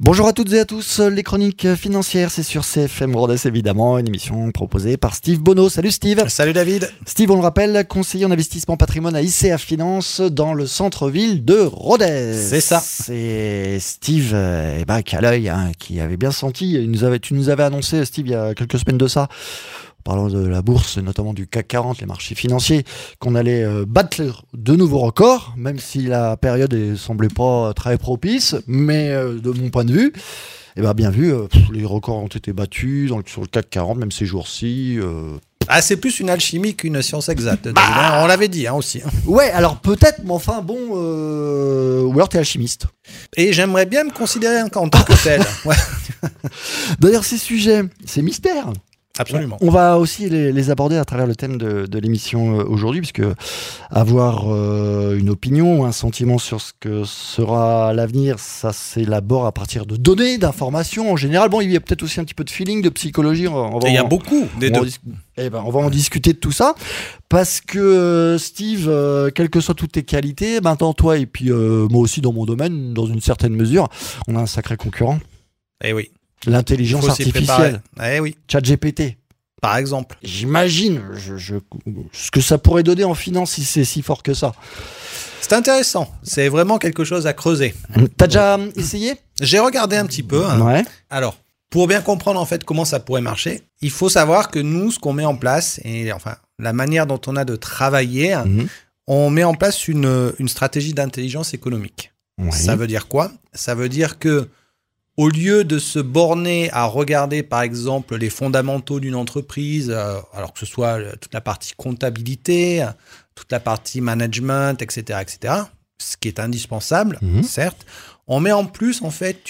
Bonjour à toutes et à tous, les chroniques financières, c'est sur CFM Rodez évidemment, une émission proposée par Steve Bonneau. Salut Steve. Salut David. Steve, on le rappelle, conseiller en investissement patrimoine à ICA Finance dans le centre-ville de Rodez. C'est ça. C'est Steve qui a l'œil, qui avait bien senti, tu nous avais annoncé Steve il y a quelques semaines de ça, parlant de la bourse, notamment du CAC 40, les marchés financiers, qu'on allait battre de nouveaux records, même si la période ne semblait pas très propice, mais de mon point de vue, bien vu, les records ont été battus sur le CAC 40, même ces jours-ci. C'est plus une alchimie qu'une science exacte, David, on l'avait dit aussi. Ouais, alors peut-être, mais enfin bon, ou alors t'es alchimiste. Et j'aimerais bien me considérer en tant que tel. Ouais. D'ailleurs, ces sujets, ces mystères, absolument. On va aussi les aborder à travers le thème de l'émission aujourd'hui, puisque avoir une opinion ou un sentiment sur ce que sera l'avenir, ça s'élabore à partir de données, d'informations en général. Bon, il y a peut-être aussi un petit peu de feeling, de psychologie. Il y a beaucoup des deux. On va en discuter de tout ça, parce que Steve, quelles que soient toutes tes qualités, maintenant toi et puis moi aussi dans mon domaine, dans une certaine mesure, on a un sacré concurrent. Eh oui. L'intelligence artificielle, oui. ChatGPT, par exemple. J'imagine ce que ça pourrait donner en finance si c'est si fort que ça. C'est intéressant, c'est vraiment quelque chose à creuser. T'as déjà essayé ? J'ai regardé un petit peu. Ouais. Alors, pour bien comprendre en fait comment ça pourrait marcher, il faut savoir que nous, ce qu'on met en place, et enfin la manière dont on a de travailler, on met en place une stratégie d'intelligence économique. Ouais. Ça veut dire quoi ? Ça veut dire que au lieu de se borner à regarder, par exemple, les fondamentaux d'une entreprise, alors que ce soit toute la partie comptabilité, toute la partie management, etc., ce qui est indispensable, certes, on met en place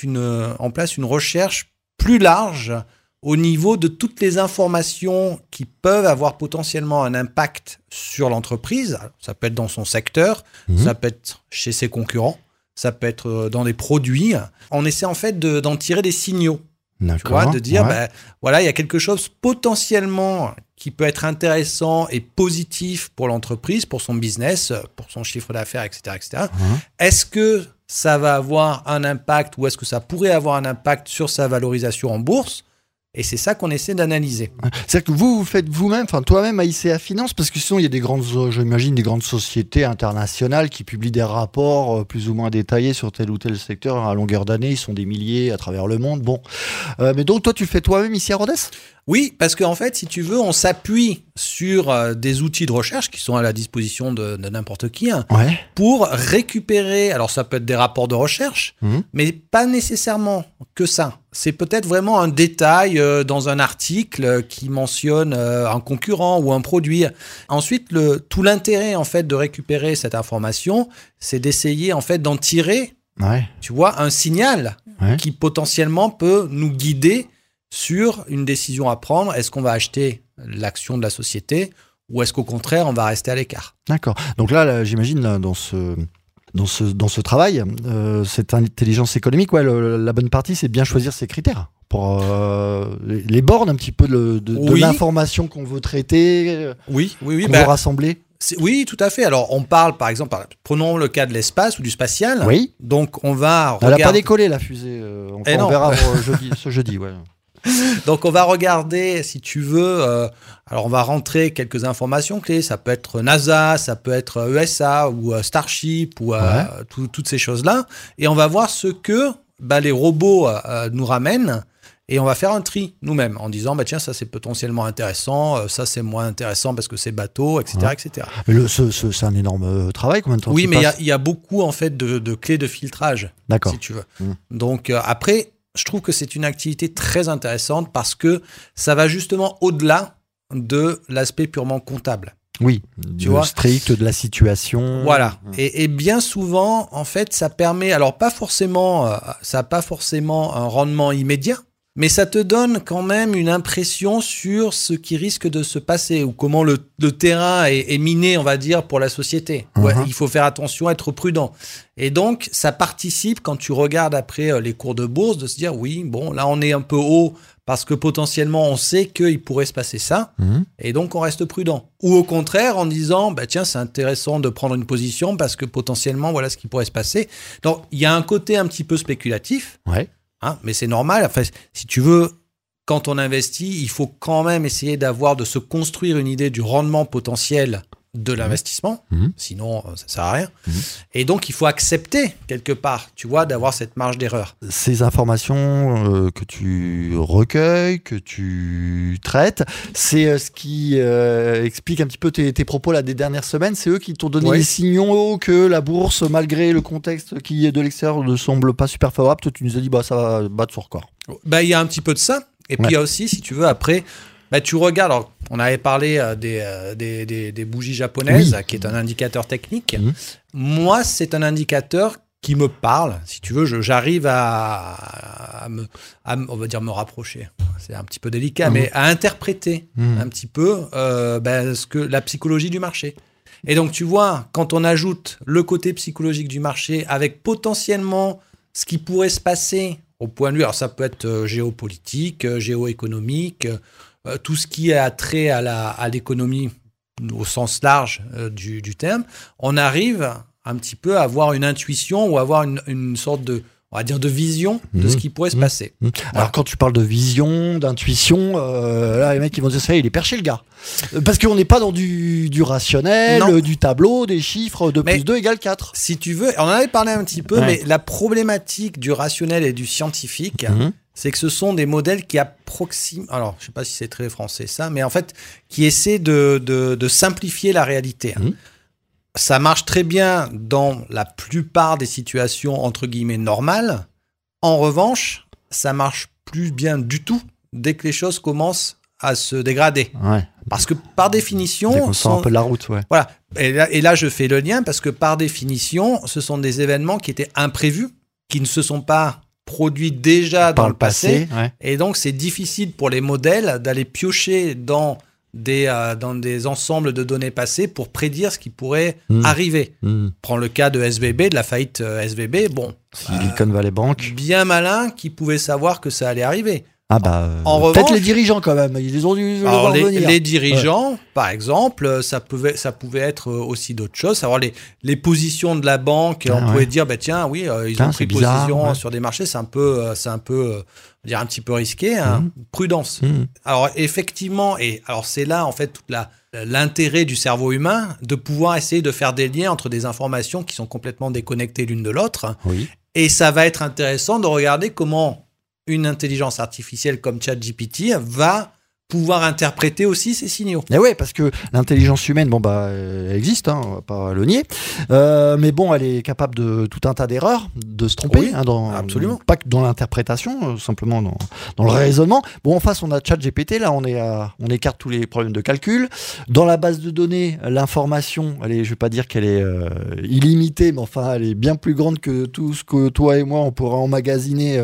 une recherche plus large au niveau de toutes les informations qui peuvent avoir potentiellement un impact sur l'entreprise. Alors, ça peut être dans son secteur, ça peut être chez ses concurrents, ça peut être dans des produits. On essaie en fait d'en tirer des signaux. D'accord. Tu vois, de dire, il y a quelque chose potentiellement qui peut être intéressant et positif pour l'entreprise, pour son business, pour son chiffre d'affaires, etc. Est-ce que ça va avoir un impact ou est-ce que ça pourrait avoir un impact sur sa valorisation en bourse ? Et c'est ça qu'on essaie d'analyser. C'est-à-dire que vous faites vous-même, toi-même à ICA Finance, parce que sinon il y a des grandes sociétés internationales qui publient des rapports plus ou moins détaillés sur tel ou tel secteur à longueur d'année. Ils sont des milliers à travers le monde. Bon, mais donc toi tu fais toi-même ici à Rodez ? Oui, parce qu'en fait, si tu veux, on s'appuie sur des outils de recherche qui sont à la disposition de n'importe qui pour récupérer, alors ça peut être des rapports de recherche, mais pas nécessairement que ça. C'est peut-être vraiment un détail dans un article qui mentionne un concurrent ou un produit. Ensuite, tout l'intérêt en fait de récupérer cette information, c'est d'essayer en fait d'en tirer, tu vois, un signal qui potentiellement peut nous guider sur une décision à prendre. Est-ce qu'on va acheter l'action de la société ou est-ce qu'au contraire, on va rester à l'écart ? D'accord. Donc là j'imagine, dans ce travail, cette intelligence économique, la bonne partie, c'est de bien choisir ses critères pour les bornes un petit peu de l'information qu'on veut traiter, qu'on veut rassembler. Oui, tout à fait. Alors, on parle, par exemple, prenons le cas de l'espace ou du spatial. Oui. Donc, on va Elle n'a pas décollé, la fusée. On verra ce jeudi, Donc, on va regarder, si tu veux, alors on va rentrer quelques informations clés. Ça peut être NASA, ça peut être ESA ou Starship ou toutes ces choses-là. Et on va voir ce que les robots nous ramènent. Et on va faire un tri nous-mêmes en disant, tiens, ça c'est potentiellement intéressant, ça c'est moins intéressant parce que c'est bateau, etc. Mais c'est un énorme travail, combien de temps ? Oui, mais il y a beaucoup en fait de clés de filtrage, si tu veux. Donc après, je trouve que c'est une activité très intéressante parce que ça va justement au-delà de l'aspect purement comptable. Oui, strict de la situation. Voilà. Et bien souvent, en fait, ça permet, alors ça n'a pas forcément un rendement immédiat, mais ça te donne quand même une impression sur ce qui risque de se passer ou comment le terrain est miné, on va dire, pour la société. Il faut faire attention, être prudent. Et donc, ça participe, quand tu regardes après les cours de bourse, de se dire, là, on est un peu haut parce que potentiellement, on sait qu'il pourrait se passer ça. Et donc, on reste prudent. Ou au contraire, en disant, tiens, c'est intéressant de prendre une position parce que potentiellement, voilà ce qui pourrait se passer. Donc, il y a un côté un petit peu spéculatif. Hein, mais c'est normal. Enfin, si tu veux, quand on investit, il faut quand même essayer de se construire une idée du rendement potentiel de l'investissement, sinon ça sert à rien. Et donc il faut accepter quelque part, tu vois, d'avoir cette marge d'erreur. Ces informations que tu recueilles, que tu traites, c'est ce qui explique un petit peu tes propos là des dernières semaines. C'est eux qui t'ont donné les signaux que la bourse, malgré le contexte qui est de l'extérieur, ne semble pas super favorable. Toi, tu nous as dit ça va battre son record. Il y a un petit peu de ça. Et puis il y a aussi, si tu veux, après. Tu regardes, alors, on avait parlé des bougies japonaises, qui est un indicateur technique. Moi, c'est un indicateur qui me parle. Si tu veux, j'arrive à on va dire me rapprocher. C'est un petit peu délicat, mais à interpréter un petit peu la psychologie du marché. Et donc, tu vois, quand on ajoute le côté psychologique du marché avec potentiellement ce qui pourrait se passer au point de vue, alors ça peut être géopolitique, géoéconomique, tout ce qui a trait à l'économie au sens large du terme, on arrive un petit peu à avoir une intuition ou avoir une sorte de, on va dire, de vision de ce qui pourrait se passer. Voilà. Alors quand tu parles de vision, d'intuition, là les mecs ils vont dire ça, il est perché le gars. Parce qu'on n'est pas dans du rationnel, du tableau, des chiffres, 2 plus 2 égale 4. Si tu veux, on en avait parlé un petit peu, mais la problématique du rationnel et du scientifique, c'est que ce sont des modèles qui approximent, alors je ne sais pas si c'est très français ça, mais en fait, qui essaient de simplifier la réalité. Ça marche très bien dans la plupart des situations, entre guillemets, normales. En revanche, ça marche plus bien du tout dès que les choses commencent à se dégrader. Parce que par définition... Dès qu'on sort un peu de la route, Voilà. Et là, je fais le lien parce que par définition, ce sont des événements qui étaient imprévus, qui ne se sont pas produits déjà dans le passé. Et donc, c'est difficile pour les modèles d'aller piocher dans des ensembles de données passées pour prédire ce qui pourrait arriver. Prends le cas de SVB, de la faillite SVB. Bon, Silicon Valley Bank. Bien malin qui pouvait savoir que ça allait arriver. En revanche, peut-être les dirigeants quand même, ils ont dû voir venir. Les dirigeants, par exemple, ça pouvait être aussi d'autres choses. Alors les positions de la banque, on pouvait dire, tiens, oui, ils ont pris position sur des marchés, c'est un peu, dire un petit peu risqué, prudence. Alors effectivement, et alors c'est là en fait toute l'intérêt du cerveau humain de pouvoir essayer de faire des liens entre des informations qui sont complètement déconnectées l'une de l'autre. Et ça va être intéressant de regarder comment une intelligence artificielle comme ChatGPT va pouvoir interpréter aussi ces signaux. Et ouais, parce que l'intelligence humaine, elle existe, on va pas le nier, mais bon, elle est capable de tout un tas d'erreurs, de se tromper, absolument. Pas que dans l'interprétation, simplement dans le raisonnement. Bon, en face, on a ChatGPT, là, on écarte tous les problèmes de calcul. Dans la base de données, l'information, je vais pas dire qu'elle est illimitée, mais enfin, elle est bien plus grande que tout ce que toi et moi, on pourra emmagasiner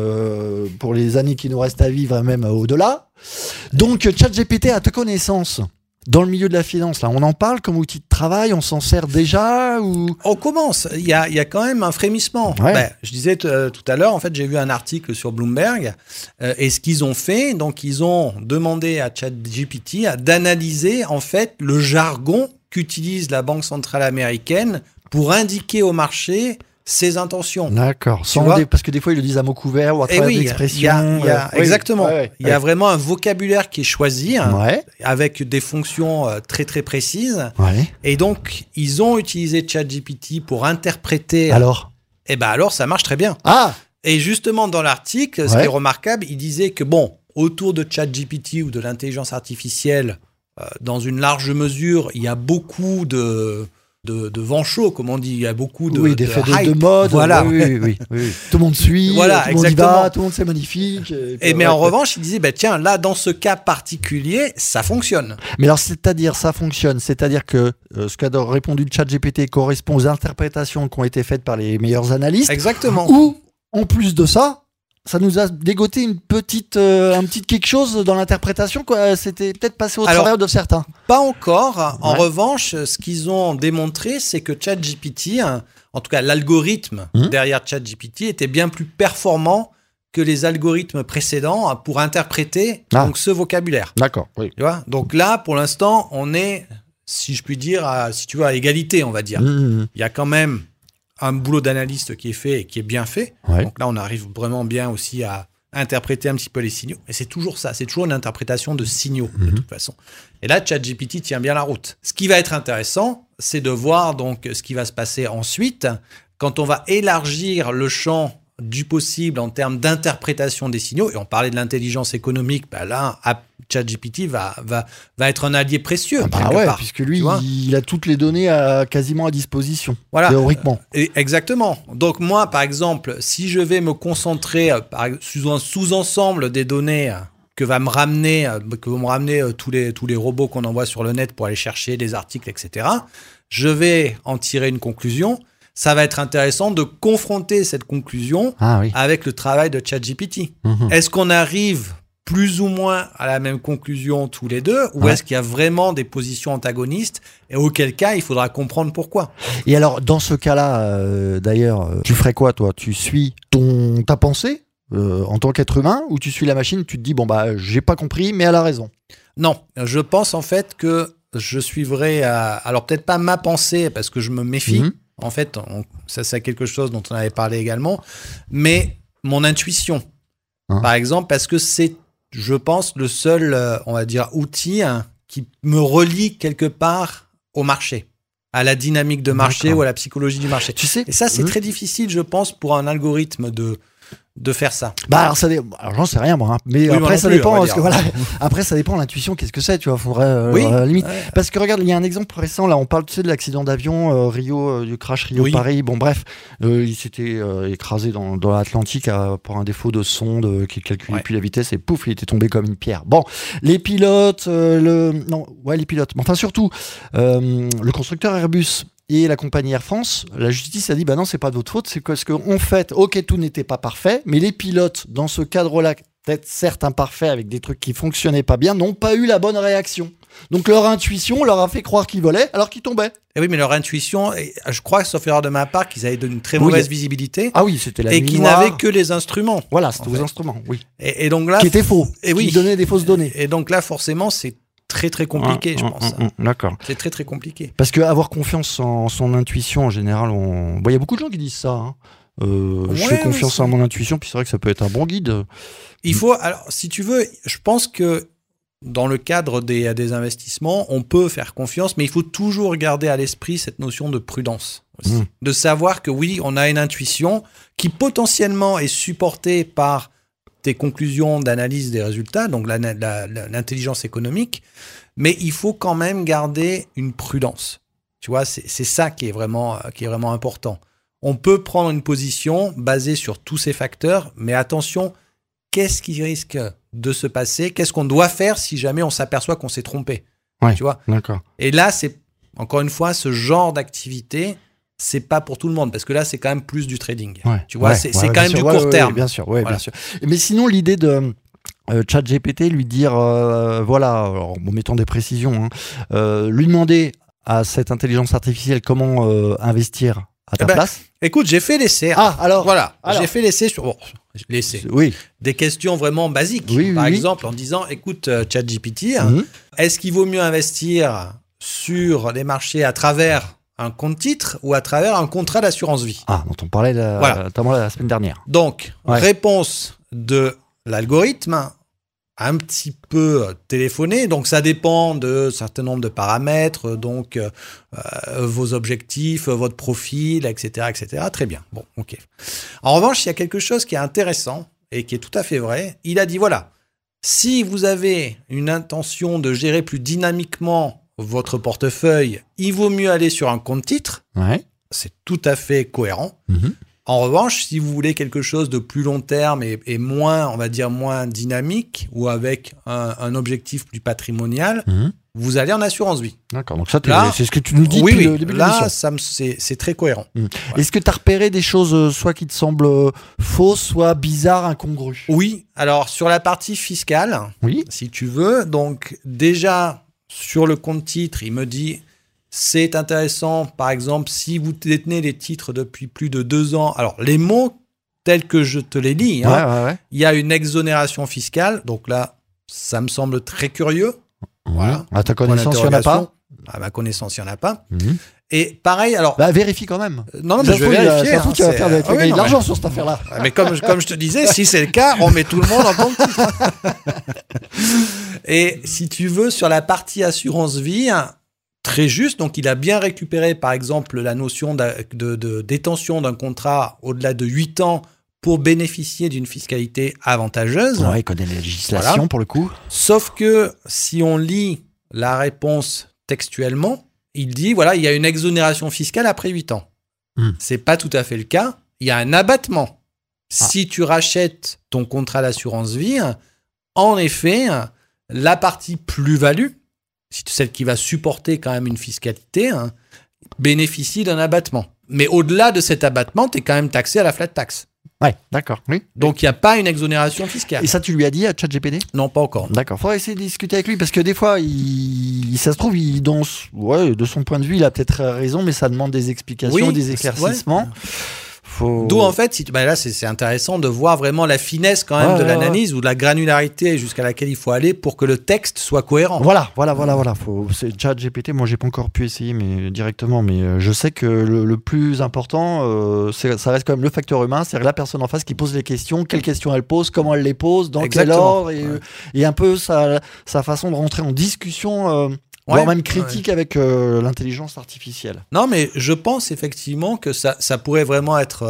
pour les années qui nous restent à vivre, et même au-delà. Donc ChatGPT, à ta connaissance, dans le milieu de la finance, là, on en parle comme outil de travail, on s'en sert déjà ou... On commence, il y a quand même un frémissement. Je disais tout à l'heure, en fait, j'ai vu un article sur Bloomberg et ce qu'ils ont fait, donc ils ont demandé à ChatGPT d'analyser en fait le jargon qu'utilise la Banque centrale américaine pour indiquer au marché ses intentions. D'accord. Parce que des fois, ils le disent à mot couvert ou à travers d'expressions. Exactement. Il y a vraiment un vocabulaire qui est choisi avec des fonctions très, très précises. Et donc, ils ont utilisé ChatGPT pour interpréter... Alors, ça marche très bien. Et justement, dans l'article, ce qui est remarquable, il disait que, autour de ChatGPT ou de l'intelligence artificielle, dans une large mesure, il y a beaucoup de vent chaud, comme on dit. Il y a beaucoup de d'effets hype. de mode. Voilà. Oui. Tout le monde suit, tout le monde y va, tout le monde c'est magnifique. Mais en revanche, il disait, tiens, là, dans ce cas particulier, ça fonctionne. Mais alors, c'est-à-dire, ça fonctionne. C'est-à-dire que ce qu'a répondu le ChatGPT correspond aux interprétations qui ont été faites par les meilleurs analystes. Exactement. Ou, en plus de ça, ça nous a dégoté un petit quelque chose dans l'interprétation, quoi. C'était peut-être passé au travers de certains. Pas encore. En revanche, ce qu'ils ont démontré, c'est que ChatGPT, en tout cas l'algorithme derrière ChatGPT, était bien plus performant que les algorithmes précédents pour interpréter donc, ce vocabulaire. D'accord. Oui. Tu vois, donc là, pour l'instant, on est, si je puis dire, à égalité, on va dire. Il y a quand même un boulot d'analyste qui est fait et qui est bien fait. Ouais. Donc là, on arrive vraiment bien aussi à interpréter un petit peu les signaux. Et c'est toujours ça, c'est toujours une interprétation de signaux, de toute façon. Et là, ChatGPT tient bien la route. Ce qui va être intéressant, c'est de voir donc ce qui va se passer ensuite quand on va élargir le champ du possible en termes d'interprétation des signaux. Et on parlait de l'intelligence économique, là, ChatGPT va être un allié précieux. Puisque lui, il a toutes les données quasiment à disposition, théoriquement. Exactement. Donc moi, par exemple, si je vais me concentrer sur un sous-ensemble des données que vont me ramener tous les robots qu'on envoie sur le net pour aller chercher des articles, etc., je vais en tirer une conclusion. Ça va être intéressant de confronter cette conclusion avec le travail de ChatGPT. Est-ce qu'on arrive plus ou moins à la même conclusion tous les deux, ou est-ce qu'il y a vraiment des positions antagonistes, et auquel cas il faudra comprendre pourquoi. Et alors dans ce cas-là, d'ailleurs, tu ferais quoi toi ? Tu suis ta pensée en tant qu'être humain, ou tu suis la machine, tu te dis j'ai pas compris mais elle a raison ? Non, je pense en fait que je suivrai alors peut-être pas ma pensée parce que je me méfie. En fait, ça c'est quelque chose dont on avait parlé également, mais mon intuition, par exemple, parce que c'est, je pense, le seul, on va dire, outil qui me relie quelque part au marché, à la dynamique de marché ou à la psychologie du marché. Tu sais, et ça, c'est très difficile, je pense, pour un algorithme de faire ça. Alors j'en sais rien moi, mais après ça dépend parce que après ça dépend l'intuition, qu'est-ce que c'est, tu vois, faudrait limite parce que regarde, il y a un exemple récent là, on parle de l'accident d'avion du crash Rio-Paris. Bon bref, il s'était écrasé dans l'Atlantique pour un défaut de sonde qui calculait plus la vitesse et pouf, il était tombé comme une pierre. Bon, les pilotes les pilotes, mais enfin surtout le constructeur Airbus et la compagnie Air France, la justice a dit non, c'est pas de votre faute, c'est parce qu'en fait, tout n'était pas parfait, mais les pilotes, dans ce cadre-là, peut-être certes imparfaits, avec des trucs qui fonctionnaient pas bien, n'ont pas eu la bonne réaction. Donc leur intuition leur a fait croire qu'ils volaient alors qu'ils tombaient. Et oui, mais leur intuition, je crois, sauf erreur de ma part, qu'ils avaient une très mauvaise visibilité. Ah oui, c'était la nuit et qu'ils n'avaient que les instruments. Voilà, c'était les instruments, oui. Et donc là, qui étaient faux, qui donnaient des fausses données. Et donc là, forcément, c'est très très compliqué, je pense. D'accord. C'est très très compliqué. Parce que avoir confiance en son intuition, en général, il y a beaucoup de gens qui disent ça. Je fais confiance en mon intuition, puis c'est vrai que ça peut être un bon guide. Il faut, alors, si tu veux, je pense que dans le cadre des investissements, on peut faire confiance, mais il faut toujours garder à l'esprit cette notion de prudence aussi. De savoir que oui, on a une intuition qui potentiellement est supportée par tes conclusions d'analyse des résultats, donc l'intelligence économique, mais il faut quand même garder une prudence. Tu vois, c'est ça qui est vraiment important. On peut prendre une position basée sur tous ces facteurs, mais attention, qu'est-ce qui risque de se passer ? Qu'est-ce qu'on doit faire si jamais on s'aperçoit qu'on s'est trompé ? Tu vois ? D'accord. Et là, c'est encore une fois ce genre d'activité. C'est pas pour tout le monde, parce que là, c'est quand même plus du trading. Tu vois, c'est quand même du court terme. Bien sûr, bien sûr. Mais sinon, l'idée de ChatGPT, lui dire, alors, mettons des précisions, lui demander à cette intelligence artificielle comment investir à ta place. Écoute, j'ai fait l'essai. J'ai fait l'essai sur des questions vraiment basiques. Par exemple, en disant, écoute, ChatGPT, est-ce qu'il vaut mieux investir sur les marchés à travers un compte titre ou à travers un contrat d'assurance vie. Dont on parlait notamment la semaine dernière. Donc, réponse de l'algorithme, un petit peu téléphoné. Donc, ça dépend de certain nombre de paramètres, donc vos objectifs, votre profil, etc., etc. Très bien. Bon, ok. En revanche, il y a quelque chose qui est intéressant et qui est tout à fait vrai. Il a dit, voilà, si vous avez une intention de gérer plus dynamiquement votre portefeuille, il vaut mieux aller sur un compte titre. C'est tout à fait cohérent. En revanche, si vous voulez quelque chose de plus long terme et moins, on va dire, moins dynamique ou avec un objectif plus patrimonial, vous allez en assurance vie. D'accord, donc ça, c'est ce que tu nous dis depuis le début de l'émission. Là, c'est très cohérent. Voilà. Est-ce que tu as repéré des choses soit qui te semblent fausses, soit bizarres, incongrues ? Oui, alors sur la partie fiscale, si tu veux, donc déjà sur le compte titre, il me dit... C'est intéressant, par exemple, si vous détenez les titres depuis plus de 2 ans. Alors, les mots tels que je te les lis, il y a une exonération fiscale. Donc là, ça me semble très curieux. Voilà. À ta connaissance, il n'y en a pas ? À ma connaissance, il n'y en a pas. Et pareil, alors. Vérifie quand même. Non, mais je vais vérifier. Ça tu vas faire de l'argent sur cette affaire-là. Mais comme je te disais, si c'est le cas, on met tout le monde en tant que titre. Et si tu veux, sur la partie assurance vie, très juste. Donc, il a bien récupéré, par exemple, la notion de détention d'un contrat au-delà de 8 ans pour bénéficier d'une fiscalité avantageuse. Oui, il connaît la législation pour le coup. Sauf que si on lit la réponse textuellement, il dit, voilà, il y a une exonération fiscale après 8 ans. C'est pas tout à fait le cas. Il y a un abattement. Si tu rachètes ton contrat d'assurance vie, en effet, la partie plus-value, celle qui va supporter quand même une fiscalité, bénéficie d'un abattement. Mais au-delà de cet abattement, tu es quand même taxé à la flat tax. Ouais, d'accord. Oui. Donc, il n'y a pas une exonération fiscale. Et ça, tu lui as dit à ChatGPT ? Non, pas encore. D'accord. Il faudrait essayer de discuter avec lui parce que des fois, ça se trouve, de son point de vue, il a peut-être raison, mais ça demande des explications, des éclaircissements. D'où en fait, là c'est intéressant de voir vraiment la finesse quand même de l'analyse ou de la granularité jusqu'à laquelle il faut aller pour que le texte soit cohérent. Voilà. C'est ChatGPT, moi j'ai pas encore pu essayer directement, mais je sais que le plus important, ça reste quand même le facteur humain, c'est-à-dire la personne en face qui pose les questions, quelles questions elle pose, comment elle les pose, dans quel ordre, et un peu sa façon de rentrer en discussion. Voire même critique avec l'intelligence artificielle. Non, mais je pense effectivement que ça pourrait vraiment être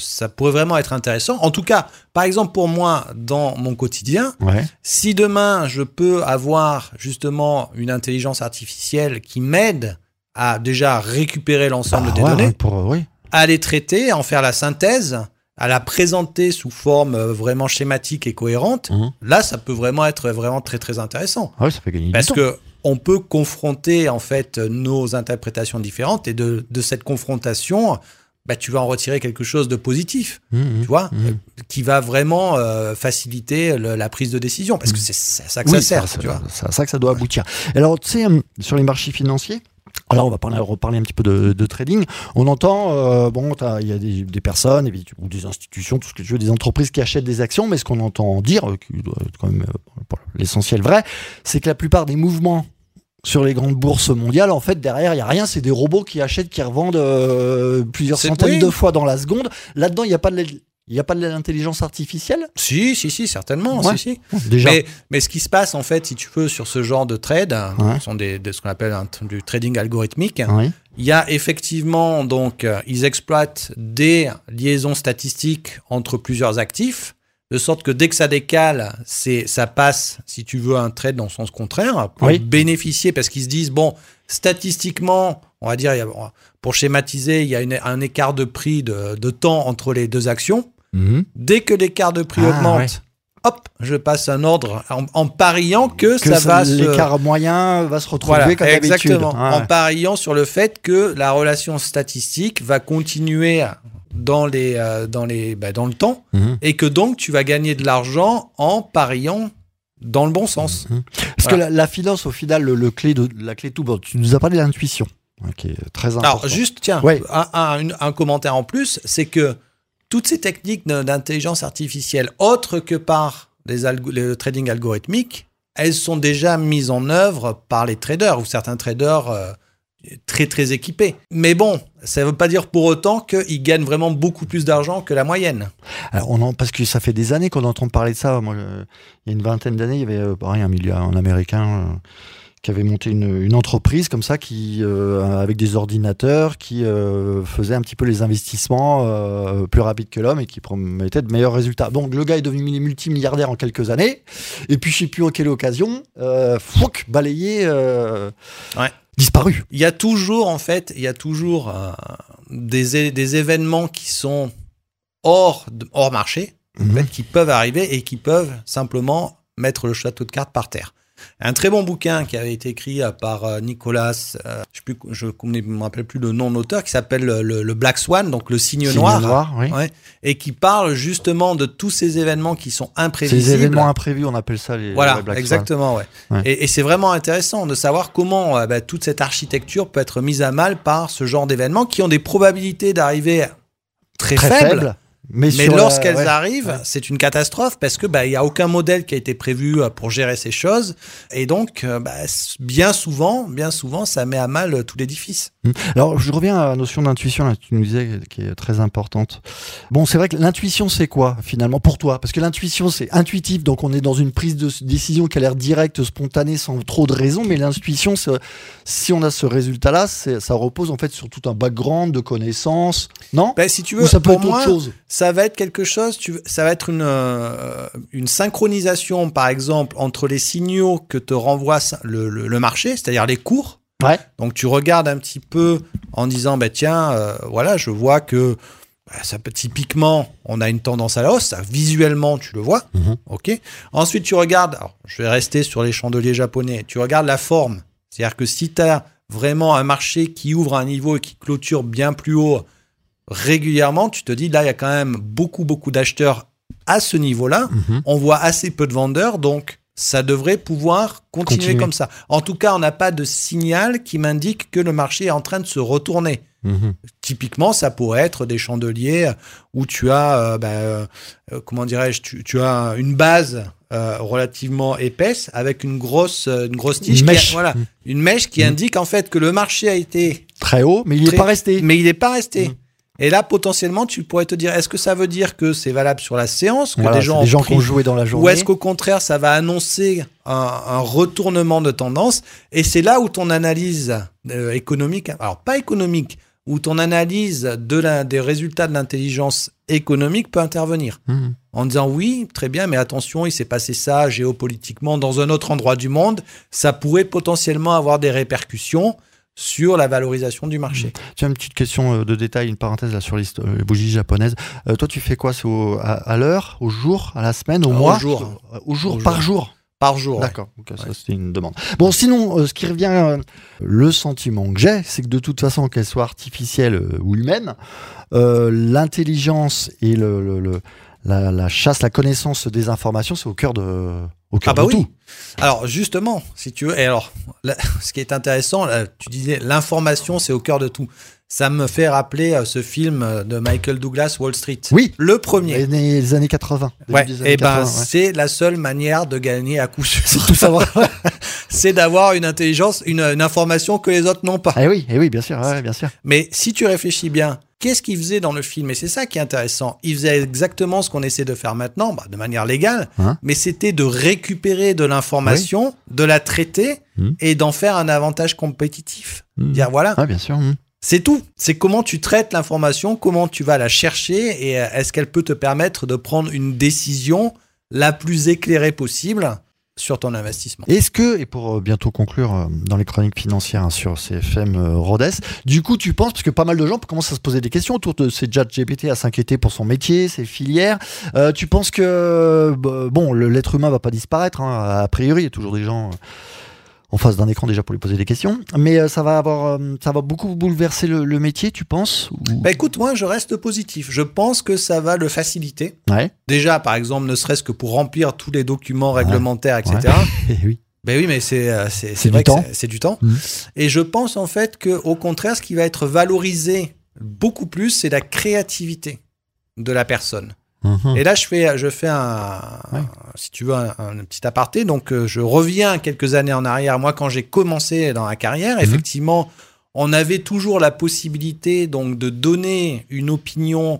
intéressant. En tout cas, par exemple pour moi, dans mon quotidien, si demain je peux avoir justement une intelligence artificielle qui m'aide à déjà récupérer l'ensemble des données, à les traiter, à en faire la synthèse, à la présenter sous forme vraiment schématique et cohérente, là, ça peut vraiment être vraiment très très intéressant. Ah oui, ça fait gagner du temps. Parce que on peut confronter en fait nos interprétations différentes et de cette confrontation, tu vas en retirer quelque chose de positif, tu vois, qui va vraiment faciliter la prise de décision, parce que c'est à ça que ça sert, tu vois. C'est à ça que ça doit aboutir. Alors, tu sais, sur les marchés financiers, alors on va reparler un petit peu de trading. On entend, il y a des personnes ou des institutions, tout ce que tu veux, des entreprises qui achètent des actions, mais ce qu'on entend dire, qui doit être quand même l'essentiel vrai, c'est que la plupart des mouvements sur les grandes bourses mondiales, en fait, derrière, il n'y a rien, c'est des robots qui achètent, qui revendent plusieurs centaines de fois dans la seconde. Là-dedans, il n'y a pas de l'intelligence artificielle ? Si, certainement. Ouais. Si. Déjà. Mais ce qui se passe, en fait, si tu veux, sur ce genre de trade, ce sont ce qu'on appelle du trading algorithmique, il y a effectivement, donc, ils exploitent des liaisons statistiques entre plusieurs actifs, de sorte que dès que ça décale, ça passe, si tu veux, un trade dans le sens contraire, pour bénéficier, parce qu'ils se disent, statistiquement, on va dire, pour schématiser, il y a un écart de prix de temps entre les deux actions. Dès que l'écart de prix augmente, hop, je passe un ordre en pariant que ça va l'écart moyen va se retrouver comme d'habitude. Exactement, en pariant sur le fait que la relation statistique va continuer dans le temps, et que donc tu vas gagner de l'argent en pariant dans le bon sens. Parce que la finance, au final, la clé de tout, tu nous as parlé de l'intuition, qui est très important. Alors juste, tiens, un commentaire en plus, c'est que toutes ces techniques d'intelligence artificielle, autres que par le trading algorithmique, elles sont déjà mises en œuvre par les traders, ou certains traders très très équipés. Mais bon, ça ne veut pas dire pour autant qu'ils gagnent vraiment beaucoup plus d'argent que la moyenne. Alors parce que ça fait des années qu'on entend parler de ça. Moi, il y a une vingtaine d'années, il y avait un Américain qui avait monté une entreprise comme ça, avec des ordinateurs, qui faisait un petit peu les investissements plus rapides que l'homme et qui promettait de meilleurs résultats. Donc le gars est devenu multimilliardaire en quelques années. Et puis je ne sais plus à quelle occasion, balayé. Disparu. Il y a toujours des événements qui sont hors marché, en fait, qui peuvent arriver et qui peuvent simplement mettre le château de cartes par terre. Un très bon bouquin qui avait été écrit par Nicolas, je ne me rappelle plus le nom de l'auteur, qui s'appelle le Black Swan, donc le cygne noir, et qui parle justement de tous ces événements qui sont imprévisibles. Ces événements imprévus, on appelle ça les Black exactement, Swan. Et c'est vraiment intéressant de savoir comment toute cette architecture peut être mise à mal par ce genre d'événements qui ont des probabilités d'arriver très faibles. Mais lorsqu'elles arrivent, c'est une catastrophe parce que il y a aucun modèle qui a été prévu pour gérer ces choses et donc bien souvent, ça met à mal tout l'édifice. Alors je reviens à la notion d'intuition là, tu nous disais qui est très importante. Bon, c'est vrai que l'intuition c'est quoi finalement pour toi? Parce que l'intuition c'est intuitif, donc on est dans une prise de décision qui a l'air directe, spontanée, sans trop de raison. Mais l'intuition, si on a ce résultat-là, ça repose en fait sur tout un background de connaissances, non? Si tu veux, ou ça peut pour être moi, autre chose. Ça va être quelque chose, ça va être une synchronisation, par exemple, entre les signaux que te renvoie le marché, c'est-à-dire les cours. Ouais. Donc, tu regardes un petit peu en disant, voilà, je vois que ça peut, typiquement, on a une tendance à la hausse, ça, visuellement, tu le vois. Ok. Ensuite, tu regardes, alors, je vais rester sur les chandeliers japonais, tu regardes la forme. C'est-à-dire que si tu as vraiment un marché qui ouvre à un niveau et qui clôture bien plus haut, régulièrement, tu te dis, là, il y a quand même beaucoup d'acheteurs à ce niveau-là. On voit assez peu de vendeurs, donc ça devrait pouvoir continuer comme ça. En tout cas, on n'a pas de signal qui m'indique que le marché est en train de se retourner. Typiquement, ça pourrait être des chandeliers où tu as, comment dirais-je, tu as une base relativement épaisse avec une grosse tige, une mèche qui indique en fait que le marché a été très haut, mais il n'est pas resté. Et là, potentiellement, tu pourrais te dire, est-ce que ça veut dire que c'est valable sur la séance, que des gens qui ont joué dans la journée, ou est-ce qu'au contraire, ça va annoncer un retournement de tendance? Et c'est là où ton analyse économique, alors pas économique, où ton analyse des résultats de l'intelligence économique peut intervenir. En disant, oui, très bien, mais attention, il s'est passé ça géopolitiquement dans un autre endroit du monde, ça pourrait potentiellement avoir des répercussions sur la valorisation du marché. Tu as une petite question de détail, une parenthèse là sur les bougies japonaises. Toi, tu fais quoi? C'est à l'heure, au jour, à la semaine, au mois? Au jour, par jour? Par jour. D'accord, okay, ça c'était une demande. Bon, sinon, ce qui revient, le sentiment que j'ai, c'est que de toute façon, qu'elle soit artificielle ou humaine, l'intelligence et la chasse, la connaissance des informations, c'est au cœur de tout. Alors justement, si tu veux, et alors, ce qui est intéressant, là, tu disais l'information, c'est au cœur de tout. Ça me fait rappeler ce film de Michael Douglas, Wall Street. Oui, le premier. Les années 80. C'est la seule manière de gagner à coup sûr. C'est tout savoir. C'est d'avoir une intelligence, une information que les autres n'ont pas. Eh oui, bien sûr, bien sûr. Mais si tu réfléchis bien, qu'est-ce qu'il faisait dans le film? Et c'est ça qui est intéressant. Il faisait exactement ce qu'on essaie de faire maintenant, de manière légale, mais c'était de récupérer de l'information, de la traiter et d'en faire un avantage compétitif. Dire voilà. Bien sûr. C'est tout. C'est comment tu traites l'information, comment tu vas la chercher et est-ce qu'elle peut te permettre de prendre une décision la plus éclairée possible sur ton investissement. Est-ce que, et pour bientôt conclure dans les chroniques financières sur CFM Rhodes, du coup tu penses, parce que pas mal de gens commencent à se poser des questions autour de ces ChatGPT, à s'inquiéter pour son métier, ses filières, tu penses que l'être humain va pas disparaître, a priori, il y a toujours des gens en face d'un écran déjà pour lui poser des questions, mais ça va beaucoup bouleverser le métier, tu penses? Écoute, moi je reste positif. Je pense que ça va le faciliter. Ouais. Déjà, par exemple, ne serait-ce que pour remplir tous les documents réglementaires, etc. Oui. Oui, mais c'est vrai que c'est du temps. Et je pense en fait qu'au contraire, ce qui va être valorisé beaucoup plus, c'est la créativité de la personne. Et là, je fais si tu veux, un petit aparté. Donc, je reviens quelques années en arrière. Moi, quand j'ai commencé dans la carrière, effectivement, on avait toujours la possibilité donc de donner une opinion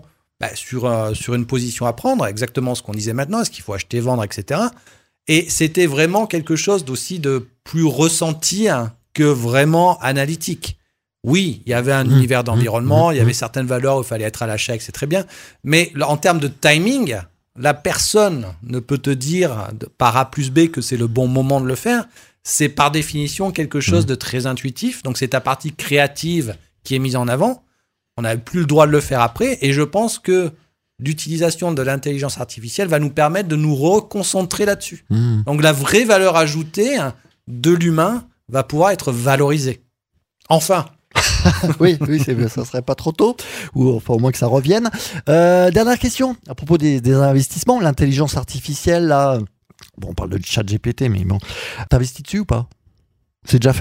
sur une position à prendre, exactement ce qu'on disait maintenant, est-ce qu'il faut acheter, vendre, etc. Et c'était vraiment quelque chose d'aussi de plus ressenti que vraiment analytique. Oui, il y avait un univers d'environnement, il y avait certaines valeurs où il fallait être à l'achat, c'est très bien. Mais en termes de timing, la personne ne peut te dire par A plus B que c'est le bon moment de le faire. C'est par définition quelque chose de très intuitif. Donc, c'est ta partie créative qui est mise en avant. On n'a plus le droit de le faire après. Et je pense que l'utilisation de l'intelligence artificielle va nous permettre de nous reconcentrer là-dessus. Donc, la vraie valeur ajoutée de l'humain va pouvoir être valorisée. Enfin. oui, ça serait pas trop tôt, ou enfin au moins que ça revienne. Dernière question à propos des investissements, l'intelligence artificielle là. Bon, on parle de ChatGPT, mais bon, t'investis dessus ou pas? C'est déjà fait?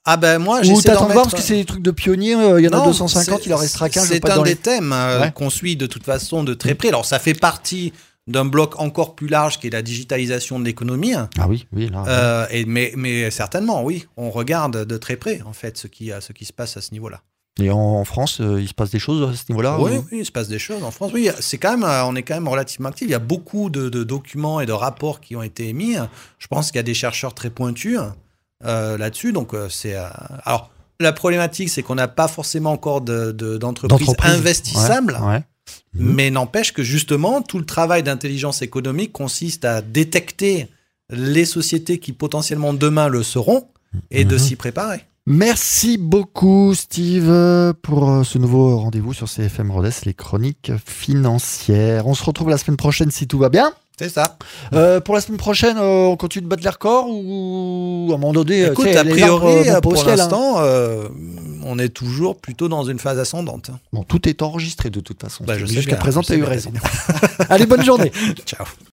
Ah ben moi, j'essaie d'en mettre... voir, parce que c'est des trucs de pionniers, il y en a 250, il en restera qu'un. C'est un des thèmes qu'on suit de toute façon de très près. Alors ça fait partie d'un bloc encore plus large qui est la digitalisation de l'économie. Ah oui, là. Mais certainement, oui, on regarde de très près en fait ce qui se passe à ce niveau-là. Et en France, il se passe des choses à ce niveau-là? Oui, il se passe des choses en France. Oui, on est quand même relativement actifs. Il y a beaucoup de documents et de rapports qui ont été émis. Je pense qu'il y a des chercheurs très pointus là-dessus. Donc, alors, la problématique, c'est qu'on n'a pas forcément encore d'entreprises investissables. Ouais. Mais n'empêche que justement, tout le travail d'intelligence économique consiste à détecter les sociétés qui potentiellement demain le seront et de s'y préparer. Merci beaucoup Steve pour ce nouveau rendez-vous sur CFM Rodez, les chroniques financières. On se retrouve la semaine prochaine si tout va bien. C'est ça. Pour la semaine prochaine, on continue de battre les records ou à un moment donné, écoute, a priori, pour l'instant, on est toujours plutôt dans une phase ascendante. Bon, tout est enregistré de toute façon. Bah, jusqu'à présent, tu as eu raison. Allez, bonne journée. Ciao.